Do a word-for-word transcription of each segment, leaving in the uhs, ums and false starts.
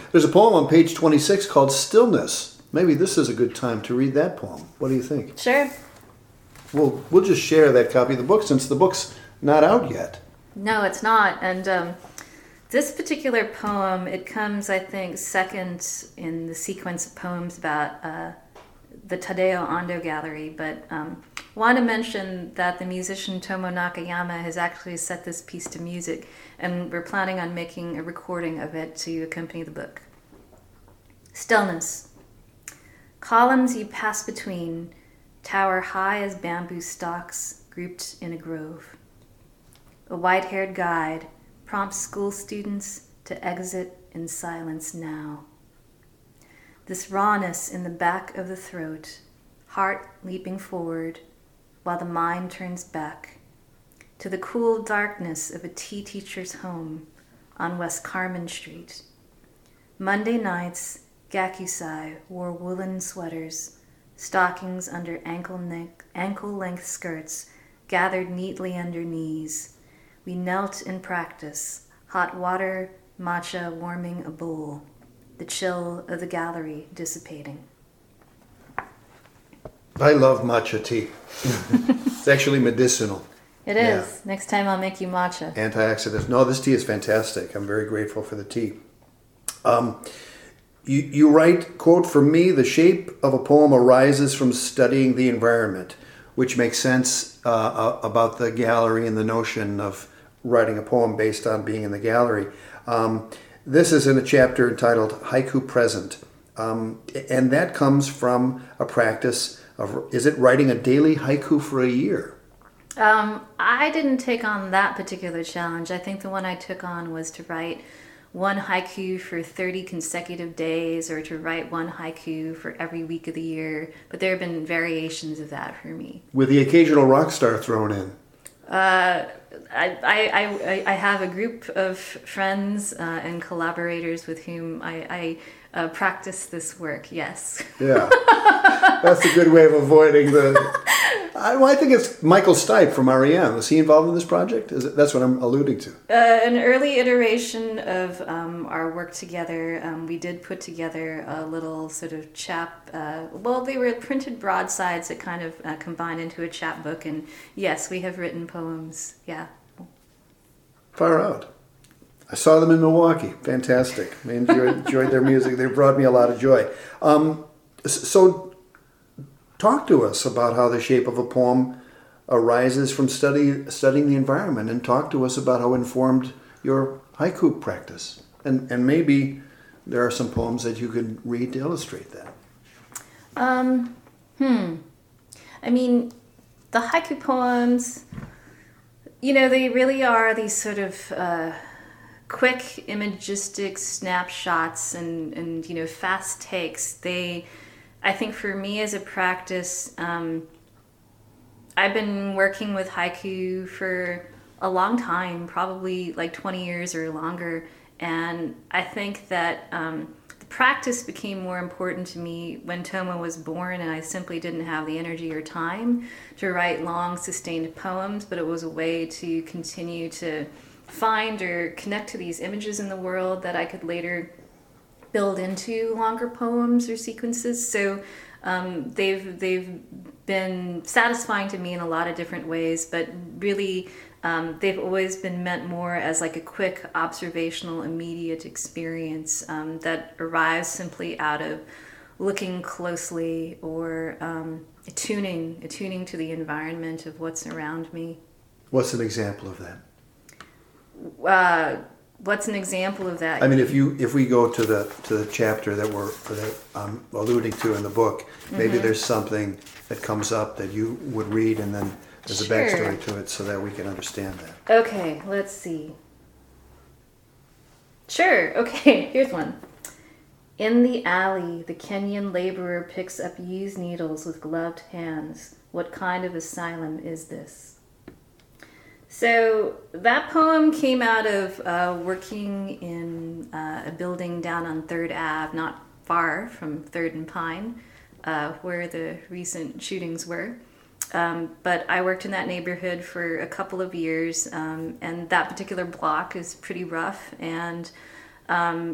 There's a poem on page twenty-six called Stillness. Maybe this is a good time to read that poem. What do you think? Sure. We'll, we'll just share that copy of the book since the book's not out yet. No, it's not. And um, this particular poem, it comes, I think, second in the sequence of poems about uh, the Tadao Ando Gallery. But um, I want to mention that the musician Tomo Nakayama has actually set this piece to music, and we're planning on making a recording of it to accompany the book. Stillness. Columns you pass between tower high as bamboo stalks grouped in a grove. A white-haired guide prompts school students to exit in silence now. This rawness in the back of the throat, heart leaping forward while the mind turns back to the cool darkness of a tea teacher's home on West Carmen Street. Monday nights, Gakusai wore woolen sweaters, stockings under ankle-length ankle-length skirts gathered neatly under knees. We knelt in practice, hot water, matcha warming a bowl, the chill of the gallery dissipating. I love matcha tea. It's actually medicinal. It is. Yeah. Next time I'll make you matcha. Antioxidants. No, this tea is fantastic. I'm very grateful for the tea. Um, you, you write, quote, "For me, the shape of a poem arises from studying the environment," which makes sense uh, about the gallery and the notion of writing a poem based on being in the gallery. Um, this is in a chapter entitled Haiku Present. Um, and that comes from a practice of, is it writing a daily haiku for a year? Um, I didn't take on that particular challenge. I think the one I took on was to write one haiku for thirty consecutive days, or to write one haiku for every week of the year. But there have been variations of that for me. With the occasional rock star thrown in. Uh, I, I, I, I have a group of friends uh, and collaborators with whom I, I uh, practice this work, yes. Yeah, that's a good way of avoiding the... I, well, I think it's Michael Stipe from R E M. Is he involved in this project? Is it, that's what I'm alluding to. Uh, an early iteration of um, our work together, um, we did put together a little sort of chap... Uh, well, they were printed broadsides that kind of uh, combined into a chapbook, and yes, we have written poems, yeah. Far out. I saw them in Milwaukee. Fantastic. I enjoyed, enjoyed their music. They brought me a lot of joy. Um, so... Talk to us about how the shape of a poem arises from study, studying the environment, and talk to us about how informed your haiku practice. And and maybe there are some poems that you could read to illustrate that. Um, hmm. I mean, the haiku poems, you know, they really are these sort of uh, quick imagistic snapshots and, and, you know, fast takes. They... I think for me as a practice, um, I've been working with haiku for a long time, probably like twenty years or longer. And I think that um, the practice became more important to me when Tomo was born, and I simply didn't have the energy or time to write long, sustained poems, but it was a way to continue to find or connect to these images in the world that I could later build into longer poems or sequences. So um, they've they've been satisfying to me in a lot of different ways, but really um, they've always been meant more as like a quick observational, immediate experience um, that arrives simply out of looking closely or um, attuning, attuning to the environment of what's around me. What's an example of that? Uh, What's an example of that? I mean, if you if we go to the to the chapter that we're that I'm alluding to in the book, maybe mm-hmm. there's something that comes up that you would read, and then there's sure. a backstory to it so that we can understand that. Okay, let's see. Sure. Okay, here's one. In the alley, the Kenyan laborer picks up used needles with gloved hands. What kind of asylum is this? So that poem came out of uh, working in uh, a building down on third Avenue, not far from third and Pine, uh, where the recent shootings were. Um, but I worked in that neighborhood for a couple of years, um, and that particular block is pretty rough. And um,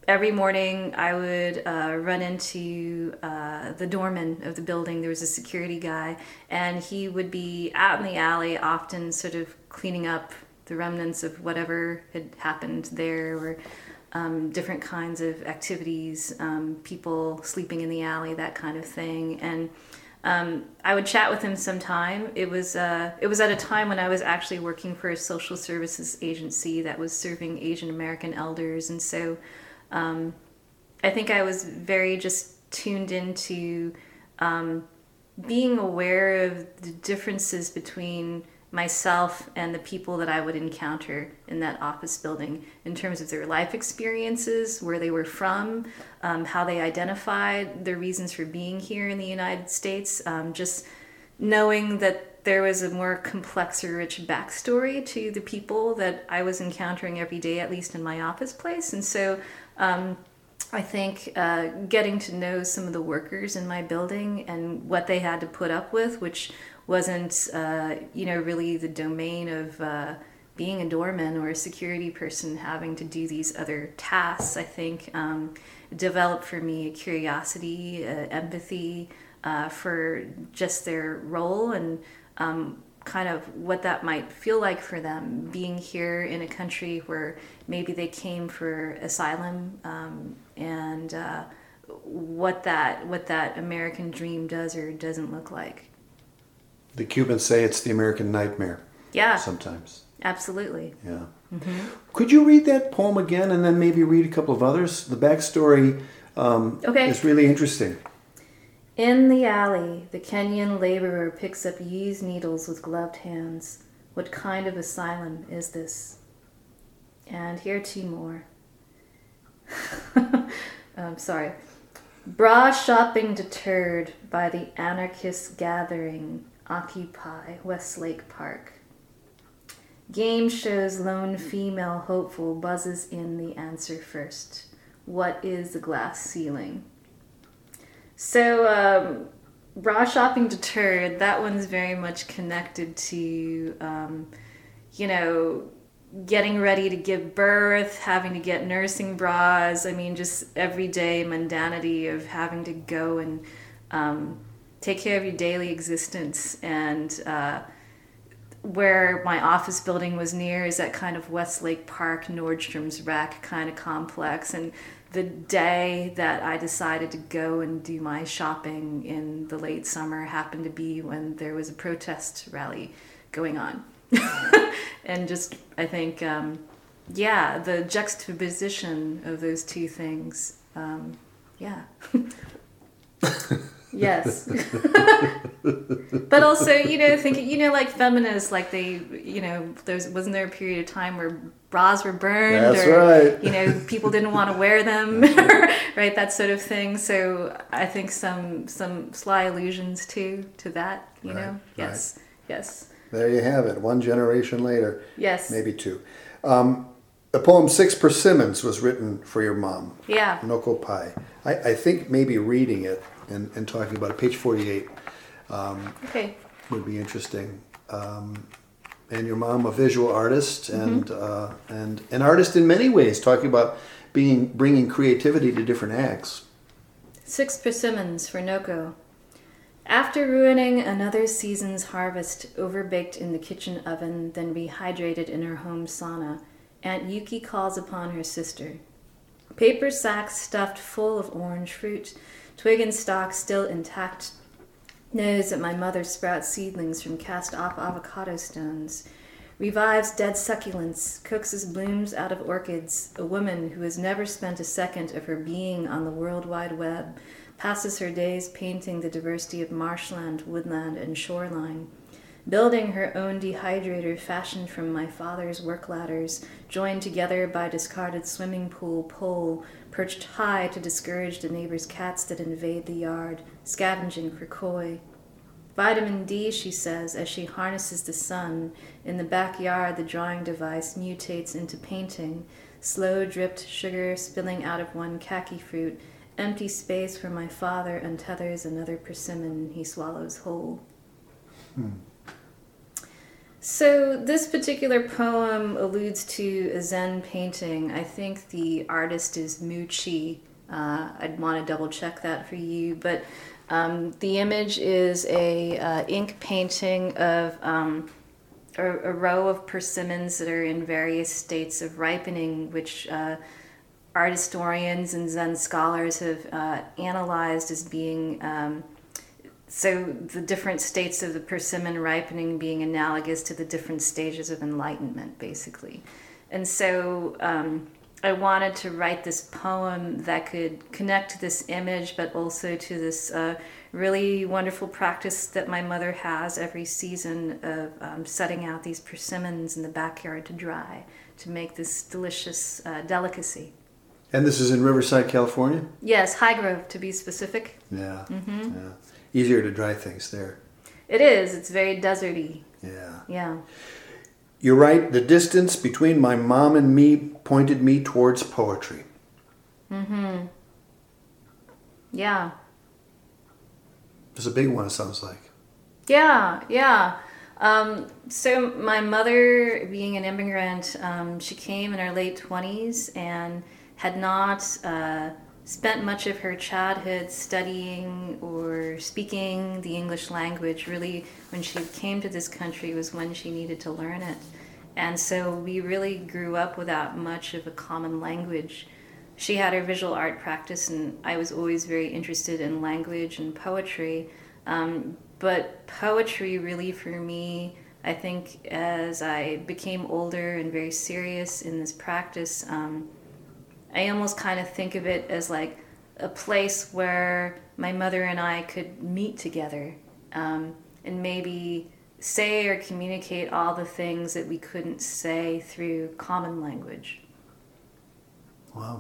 every morning I would uh, run into uh, the doorman of the building. There was a security guy, and he would be out in the alley, often sort of cleaning up the remnants of whatever had happened there, or um, different kinds of activities, um, people sleeping in the alley, that kind of thing. And um, I would chat with him sometime. It was uh, it was at a time when I was actually working for a social services agency that was serving Asian American elders, and so um, I think I was very just tuned into um, being aware of the differences between myself and the people that I would encounter in that office building in terms of their life experiences, where they were from, um, how they identified, their reasons for being here in the United States, um, just knowing that there was a more complex or rich backstory to the people that I was encountering every day, at least in my office place. And so um, I think uh, getting to know some of the workers in my building and what they had to put up with, which wasn't, uh, you know, really the domain of uh, being a doorman or a security person having to do these other tasks, I think um, developed for me a curiosity, uh, empathy uh, for just their role and um, kind of what that might feel like for them being here in a country where maybe they came for asylum um, and uh, what that what that American dream does or doesn't look like. The Cubans say it's the American nightmare. Yeah. Sometimes. Absolutely. Yeah. Mm-hmm. Could you read that poem again and then maybe read a couple of others? The backstory um, okay. is really interesting. In the alley, the Kenyan laborer picks up used needles with gloved hands. What kind of asylum is this? And here are two more. um, sorry. Bra shopping deterred by the anarchist gathering. Occupy Westlake Park. Game shows lone female hopeful buzzes in the answer first. What is the glass ceiling? So, um, bra shopping deterred, that one's very much connected to, um, you know, getting ready to give birth, having to get nursing bras. I mean, just everyday mundanity of having to go and um, take care of your daily existence. And uh, where my office building was near is that kind of Westlake Park, Nordstrom's Rack kind of complex. And the day that I decided to go and do my shopping in the late summer happened to be when there was a protest rally going on. And just, I think, um, yeah, the juxtaposition of those two things, um, yeah. Yes. But also, you know, thinking, you know, like feminists, like they, you know, there's wasn't there a period of time where bras were burned? That's or, right. You know, people didn't want to wear them, right? That sort of thing. So I think some some sly allusions to to that, you right, know. Yes. Right. Yes. There you have it. One generation later. Yes. Maybe two. Um, the poem Six Persimmons was written for your mom. Yeah. Noko Pai. I, I think maybe reading it and, and talking about it, page forty-eight, um, okay. would be interesting. Um, and your mom, a visual artist and mm-hmm. uh, and an artist in many ways, talking about being bringing creativity to different acts. Six Persimmons for Noko. After ruining another season's harvest, overbaked in the kitchen oven, then rehydrated in her home sauna, Aunt Yuki calls upon her sister. Paper sacks stuffed full of orange fruit, twig and stalk still intact, knows that my mother sprouts seedlings from cast-off avocado stones, revives dead succulents, coaxes blooms out of orchids, a woman who has never spent a second of her being on the World Wide Web, passes her days painting the diversity of marshland, woodland, and shoreline, building her own dehydrator fashioned from my father's work ladders, joined together by discarded swimming pool pole, perched high to discourage the neighbor's cats that invade the yard, scavenging for koi. Vitamin D, she says, as she harnesses the sun. In the backyard, the drawing device mutates into painting, slow-dripped sugar spilling out of one khaki fruit, empty space where my father untethers another persimmon he swallows whole. Hmm. So this particular poem alludes to a Zen painting. I think the artist is Muchi. Uh, I'd want to double check that for you, but um, the image is a uh, ink painting of um, a, a row of persimmons that are in various states of ripening, which uh, art historians and Zen scholars have uh, analyzed as being um, so the different states of the persimmon ripening being analogous to the different stages of enlightenment, basically. And so um, I wanted to write this poem that could connect to this image, but also to this uh, really wonderful practice that my mother has every season of um, setting out these persimmons in the backyard to dry, to make this delicious uh, delicacy. And this is in Riverside, California? Yes, Highgrove, to be specific. Yeah. Mm-hmm. Yeah. Easier to dry things there. It is. It's very deserty. Yeah. Yeah. You're right. The distance between my mom and me pointed me towards poetry. Mm-hmm. Yeah. It's a big one, it sounds like. Yeah, yeah. Um, so my mother, being an immigrant, um, she came in her late twenties and had not uh, spent much of her childhood studying or speaking the English language. Really, when she came to this country was when she needed to learn it. And so we really grew up without much of a common language. She had her visual art practice, and I was always very interested in language and poetry. Um, but poetry really, for me, I think as I became older and very serious in this practice, um, I almost kind of think of it as like a place where my mother and I could meet together um, and maybe say or communicate all the things that we couldn't say through common language. Wow.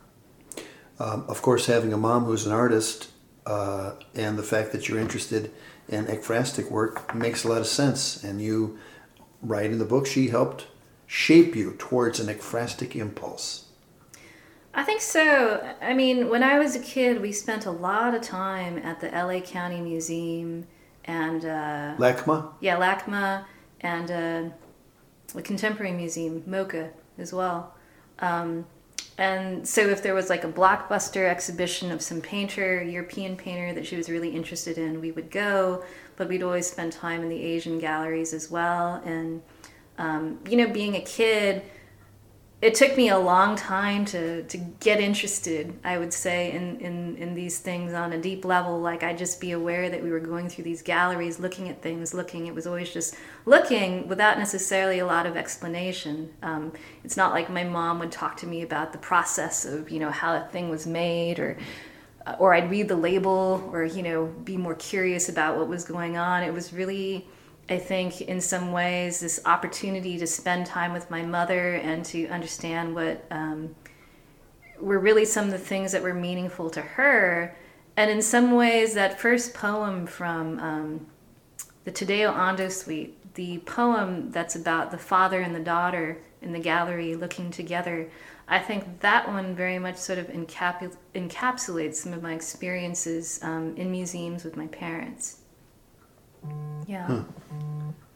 Um, of course, having a mom who's an artist uh, and the fact that you're interested in ekphrastic work makes a lot of sense. And you write in the book, she helped shape you towards an ekphrastic impulse. I think so. I mean, when I was a kid, we spent a lot of time at the L A County Museum and... Uh, LACMA? Yeah, LACMA and uh, the Contemporary Museum, MoCA, as well. Um, and so if there was like a blockbuster exhibition of some painter, European painter that she was really interested in, we would go, but we'd always spend time in the Asian galleries as well. And, um, you know, being a kid, it took me a long time to, to get interested, I would say, in, in, in these things on a deep level. Like, I'd just be aware that we were going through these galleries, looking at things, looking. It was always just looking without necessarily a lot of explanation. Um, it's not like my mom would talk to me about the process of, you know, how a thing was made, or or I'd read the label, or, you know, be more curious about what was going on. It was really, I think, in some ways, this opportunity to spend time with my mother and to understand what um, were really some of the things that were meaningful to her. And in some ways, that first poem from um, the Tadeo Ando Suite, the poem that's about the father and the daughter in the gallery looking together, I think that one very much sort of encap- encapsulates some of my experiences um, in museums with my parents. Yeah. Hmm.